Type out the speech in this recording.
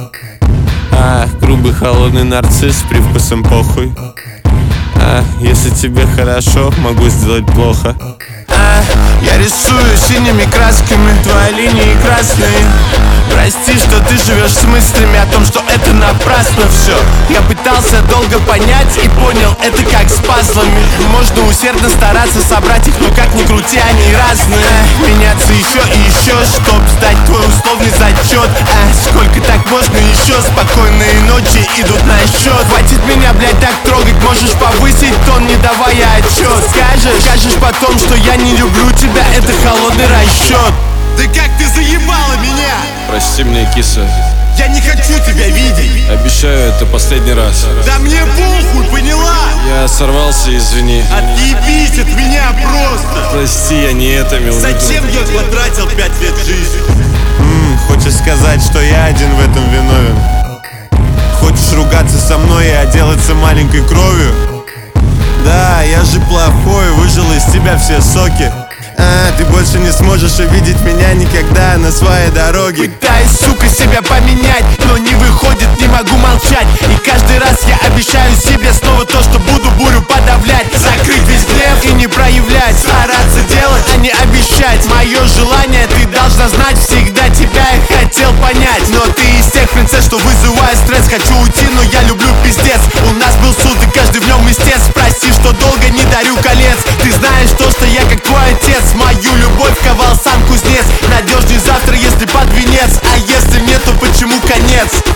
Грубый холодный нарцисс с привкусом похуй. Если тебе хорошо, могу сделать плохо. Я рисую синими красками твои линии красные. Прости, что ты живешь с мыслями о том, что это напрасно все. Я пытался долго понять и понял это как с пазлами. Можно усердно стараться собрать их, но как ни крути, они разные. Меняться еще и еще, чтоб сдать твой условный зачет. Сколько так можно еще? Спокойные ночи идут на счет. Хватит меня, блядь, так трогать. Можешь повысить тон, не давая отчет. Скажешь потом, что я не люблю тебя. Это холодный расчет. Да как ты заебала меня! Прости меня, киса. Я не хочу тебя видеть. Обещаю, это последний раз. Да мне похуй, поняла? Я сорвался, извини. Отъебись от меня просто. Прости, я не это имел в виду. Зачем я потратил 5 лет жизни? Хочешь сказать, что я один в этом виновен? Хочешь ругаться со мной и отделаться маленькой кровью? Да, я же плохой, выжил из тебя все соки. Ты больше не сможешь увидеть меня никогда на своей дороге. Пытаюсь, сука, себя поменять, но не выходит, не могу молчать. И каждый раз я обещаю себе снова то, что буду бурю подавлять. Закрыть весь гнев и не проявлять. Стараться делать, а не обещать. Мое желание ты должна знать. Всегда тебя я хотел понять. Но ты из тех принцесс, что вызывает стресс. Хочу уйти, но я люблю пиздец. У нас был суд и каждый в нем истец. Прости, что долго не дарю колец. Ты знаешь то, что я как твой отец. Мою любовь ковал сам кузнец. Надежней завтра, если под венец. А если нет, то почему конец?